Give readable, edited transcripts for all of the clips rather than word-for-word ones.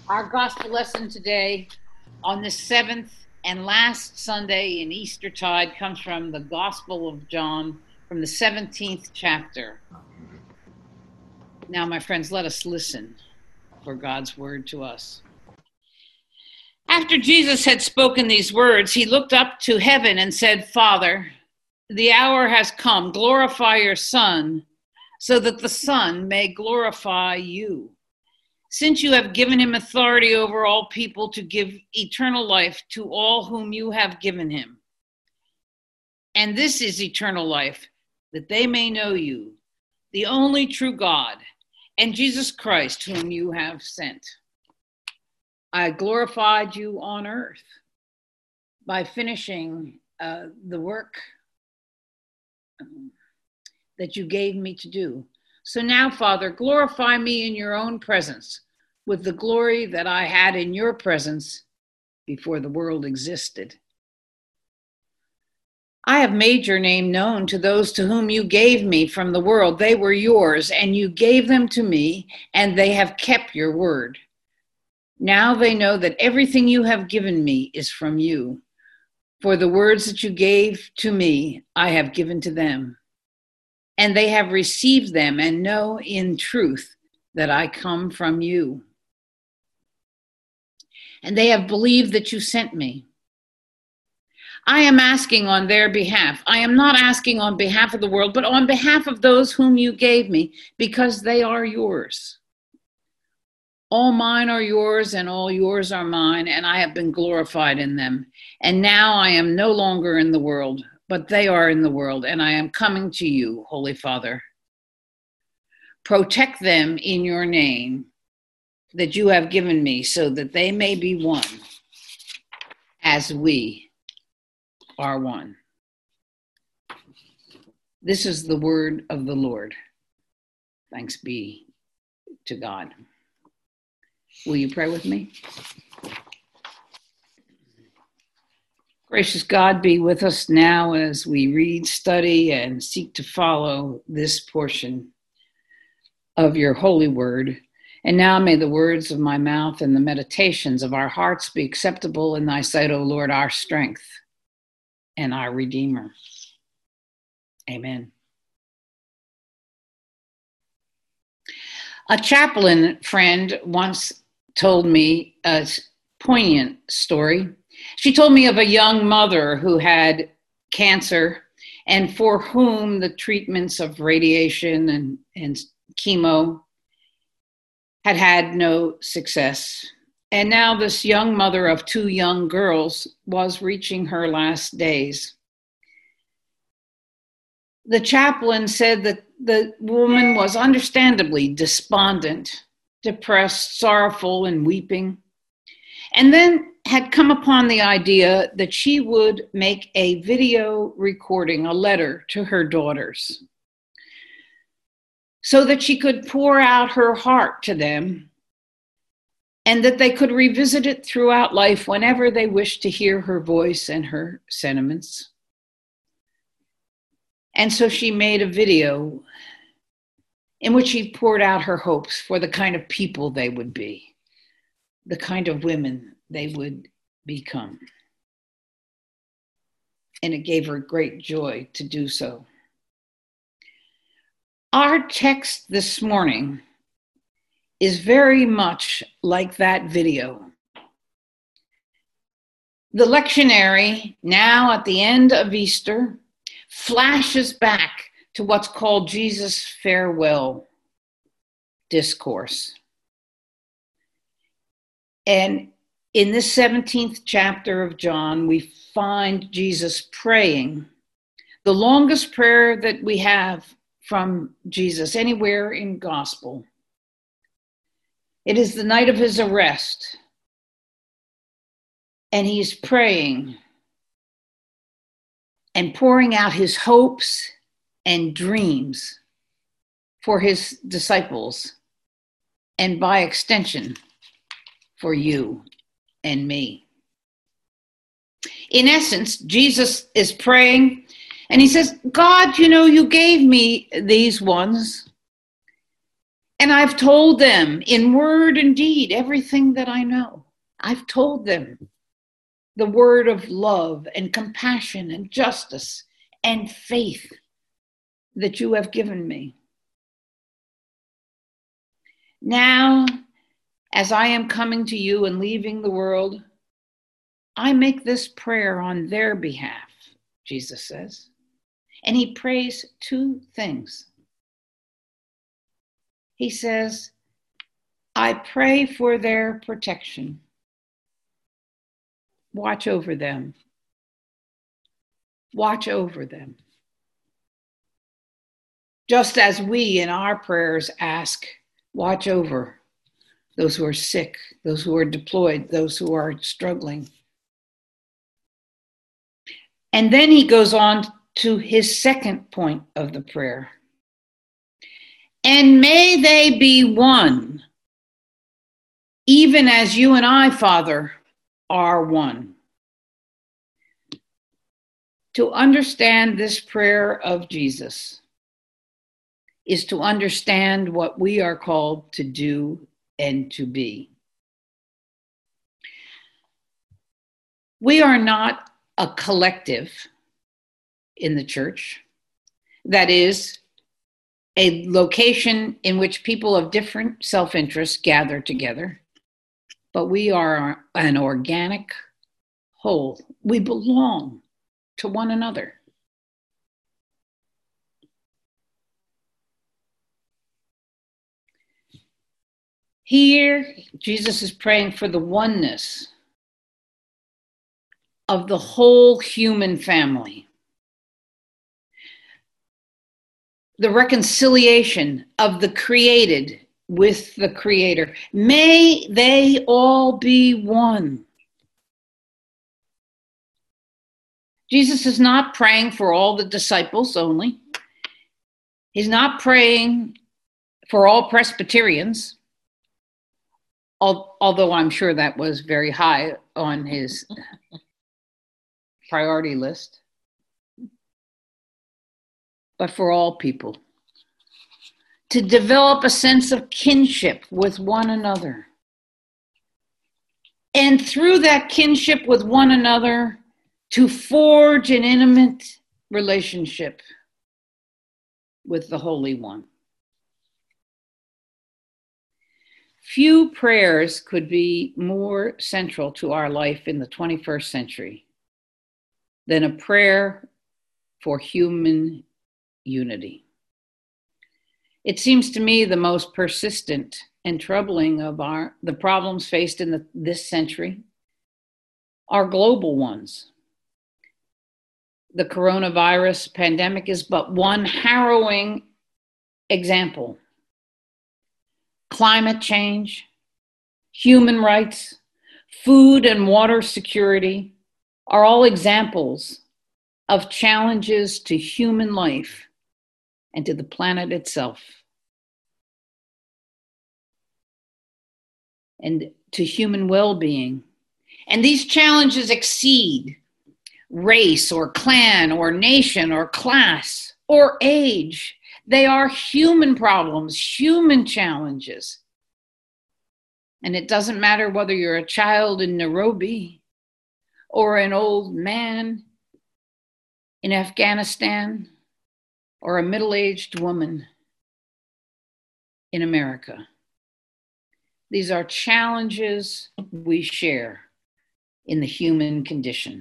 Our gospel lesson today on the seventh and last Sunday in Eastertide comes from the Gospel of John, from the 17th chapter. Now, my friends, let us listen for God's word to us. After Jesus had spoken these words, he looked up to heaven and said, "Father, the hour has come. Glorify your Son, so that the Son may glorify you. Since you have given him authority over all people to give eternal life to all whom you have given him. And this is eternal life, that they may know you, the only true God, and Jesus Christ, whom you have sent. I glorified you on earth by finishing the work that you gave me to do. So now, Father, glorify me in your own presence with the glory that I had in your presence before the world existed. I have made your name known to those to whom you gave me from the world. They were yours, and you gave them to me, and they have kept your word. Now they know that everything you have given me is from you. For the words that you gave to me, I have given to them. And they have received them and know in truth that I come from you. And they have believed that you sent me. I am asking on their behalf. I am not asking on behalf of the world, but on behalf of those whom you gave me, because they are yours. All mine are yours, and all yours are mine, and I have been glorified in them. And now I am no longer in the world, but they are in the world, and I am coming to you, Holy Father. Protect them in your name that you have given me, so that they may be one, as we are one. This is the word of the Lord. Thanks be to God. Will you pray with me? Gracious God, be with us now as we read, study, and seek to follow this portion of your holy word. And now may the words of my mouth and the meditations of our hearts be acceptable in thy sight, O Lord, our strength and our Redeemer. Amen. A chaplain friend once told me a poignant story. She told me of a young mother who had cancer and for whom the treatments of radiation and chemo had no success. And now this young mother of two young girls was reaching her last days. The chaplain said that the woman was understandably despondent, depressed, sorrowful, and weeping, and then had come upon the idea that she would make a video recording, a letter to her daughters, so that she could pour out her heart to them and that they could revisit it throughout life whenever they wished to hear her voice and her sentiments. And so she made a video in which she poured out her hopes for the kind of people they would be, the kind of women they would become. And it gave her great joy to do so. Our text this morning is very much like that video. The lectionary, now at the end of Easter, flashes back to what's called Jesus' farewell discourse. And in this 17th chapter of John, we find Jesus praying, the longest prayer that we have from Jesus anywhere in gospel. It is the night of his arrest, and he's praying and pouring out his hopes and dreams for his disciples, and by extension, for you and me. In essence, Jesus is praying, and he says, God, you gave me these ones, And I've told them in word and deed everything that I know. I've told them the word of love and compassion and justice and faith that you have given me. Now, as I am coming to you and leaving the world, I make this prayer on their behalf, Jesus says. And he prays two things. He says, I pray for their protection. Watch over them. Watch over them. Just as we in our prayers ask, watch over those who are sick, those who are deployed, those who are struggling. And then he goes on to his second point of the prayer. And may they be one, even as you and I, Father, are one. To understand this prayer of Jesus is to understand what we are called to do and to be. We are not a collective in the church. That is, a location in which people of different self-interests gather together. But we are an organic whole. We belong to one another. Here, Jesus is praying for the oneness of the whole human family. The reconciliation of the created with the Creator. May they all be one. Jesus is not praying for all the disciples only. He's not praying for all Presbyterians, although I'm sure that was very high on his priority list, but for all people. To develop a sense of kinship with one another. And through that kinship with one another, to forge an intimate relationship with the Holy One. Few prayers could be more central to our life in the 21st century than a prayer for human unity. It seems to me the most persistent and troubling of the problems faced in this century are global ones. The coronavirus pandemic is but one harrowing example. Climate change, human rights, food and water security are all examples of challenges to human life and to the planet itself, and to human well-being. And these challenges exceed race or clan or nation or class or age. They are human problems, human challenges. And it doesn't matter whether you're a child in Nairobi or an old man in Afghanistan or a middle-aged woman in America. These are challenges we share in the human condition.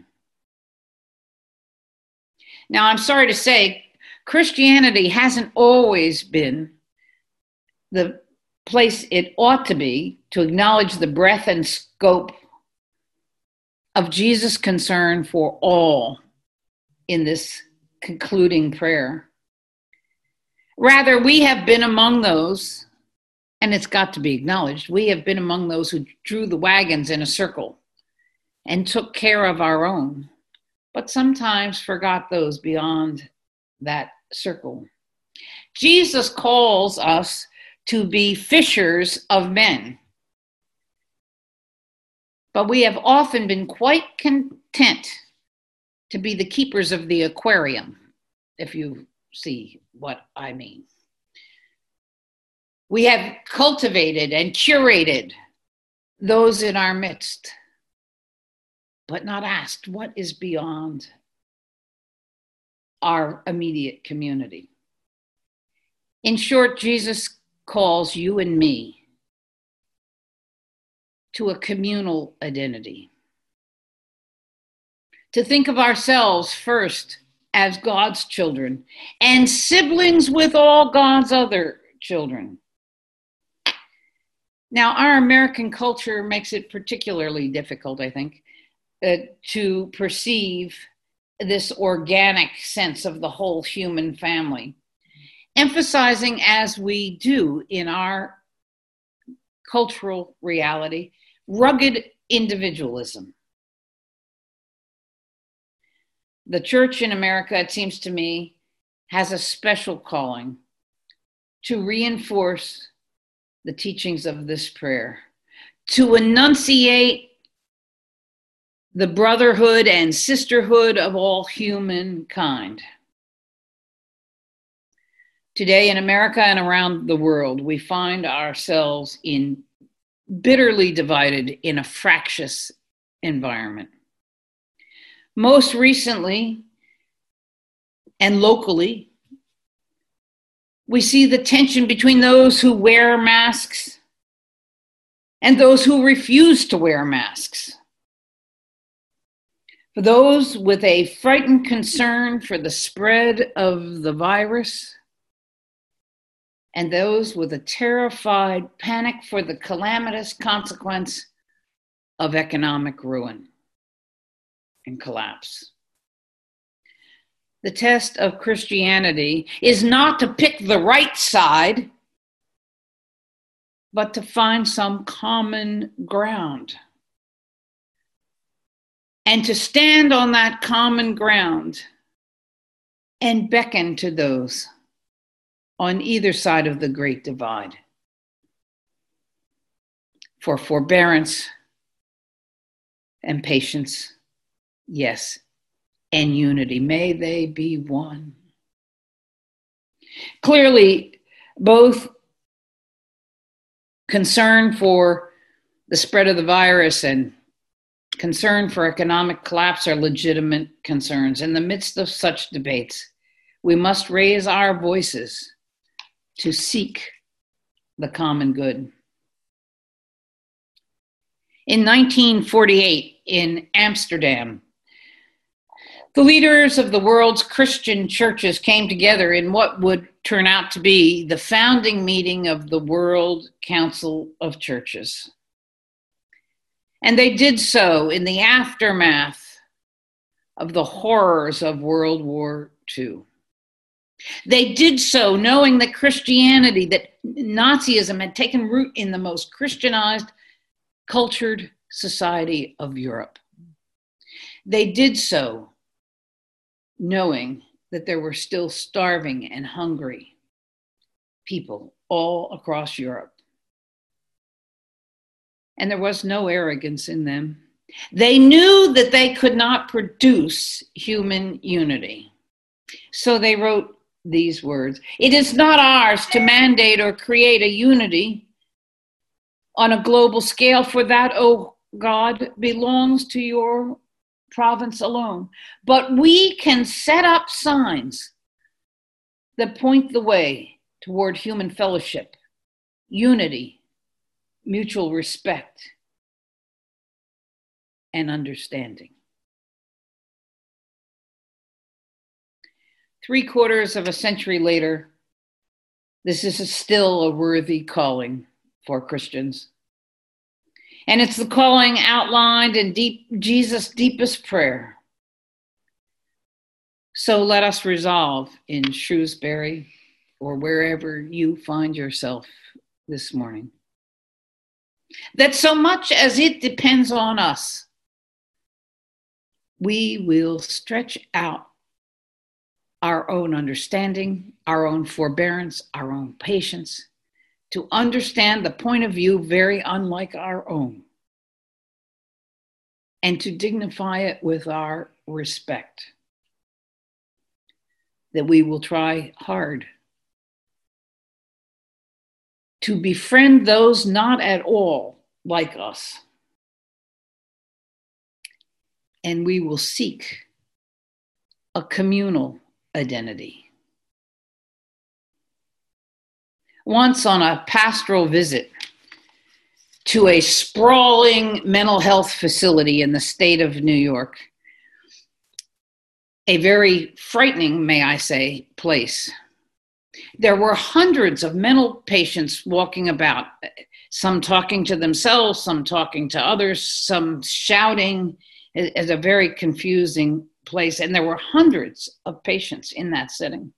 Now, I'm sorry to say, Christianity hasn't always been the place it ought to be to acknowledge the breadth and scope of Jesus' concern for all in this concluding prayer. Rather, we have been among those, and it's got to be acknowledged, we have been among those who drew the wagons in a circle and took care of our own, but sometimes forgot those beyond that circle. Jesus calls us to be fishers of men, but we have often been quite content to be the keepers of the aquarium, if you see what I mean. We have cultivated and curated those in our midst, but not asked what is beyond our immediate community. In short, Jesus calls you and me to a communal identity, to think of ourselves first as God's children and siblings with all God's other children. Now, our American culture makes it particularly difficult, I think, to perceive this organic sense of the whole human family, emphasizing, as we do in our cultural reality, rugged individualism. The church in America, it seems to me, has a special calling to reinforce the teachings of this prayer, to enunciate the brotherhood and sisterhood of all humankind. Today in America and around the world, we find ourselves bitterly divided in a fractious environment. Most recently and locally, we see the tension between those who wear masks and those who refuse to wear masks. For those with a frightened concern for the spread of the virus, and those with a terrified panic for the calamitous consequence of economic ruin and collapse. The test of Christianity is not to pick the right side, but to find some common ground. And to stand on that common ground and beckon to those on either side of the great divide for forbearance and patience, yes, and unity. May they be one. Clearly, both concern for the spread of the virus and concern for economic collapse are legitimate concerns. In the midst of such debates, we must raise our voices to seek the common good. In 1948, in Amsterdam, the leaders of the world's Christian churches came together in what would turn out to be the founding meeting of the World Council of Churches. And they did so in the aftermath of the horrors of World War II. They did so knowing that Christianity, that Nazism had taken root in the most Christianized, cultured society of Europe. They did so knowing that there were still starving and hungry people all across Europe. And there was no arrogance in them. They knew that they could not produce human unity. So they wrote these words: "It is not ours to mandate or create a unity on a global scale, for that, O God, belongs to your province alone. But we can set up signs that point the way toward human fellowship, unity, mutual respect, and understanding." 3/4 of a century later, this is still a worthy calling for Christians. And it's the calling outlined in Jesus' deepest prayer. So let us resolve in Shrewsbury or wherever you find yourself this morning, that so much as it depends on us, we will stretch out our own understanding, our own forbearance, our own patience, to understand the point of view very unlike our own, and to dignify it with our respect. That we will try hard to befriend those not at all like us. And we will seek a communal identity. Once on a pastoral visit to a sprawling mental health facility in the state of New York, a very frightening, may I say, place. There were hundreds of mental patients walking about, some talking to themselves, some talking to others, some shouting. It's a very confusing place. And there were hundreds of patients in that setting.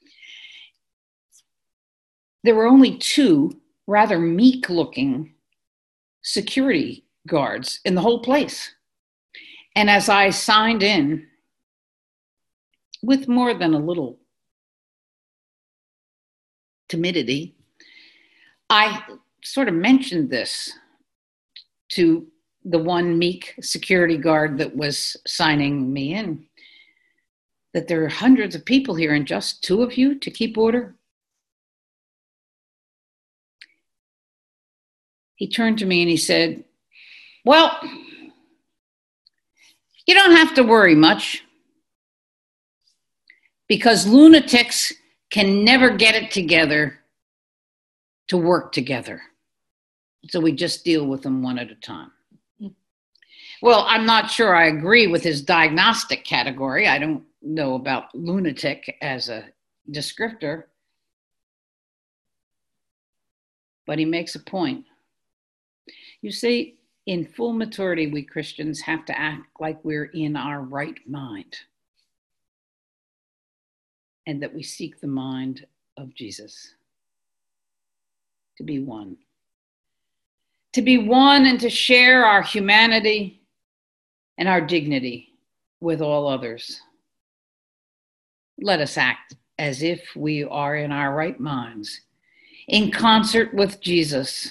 There were only two rather meek-looking security guards in the whole place. And as I signed in, with more than a little timidity, I sort of mentioned this to the one meek security guard that was signing me in, that there are hundreds of people here and just two of you to keep order. He turned to me and he said, well, you don't have to worry much, because lunatics can never get it together to work together. So we just deal with them one at a time. Well, I'm not sure I agree with his diagnostic category. I don't know about lunatic as a descriptor. But he makes a point. You see, in full maturity, we Christians have to act like we're in our right mind, and that we seek the mind of Jesus, to be one. To be one and to share our humanity and our dignity with all others. Let us act as if we are in our right minds, in concert with Jesus,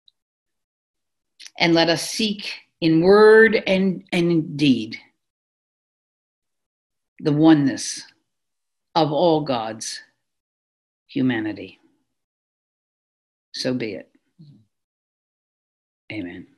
and let us seek in word and in deed the oneness of all God's humanity. So be it. Amen.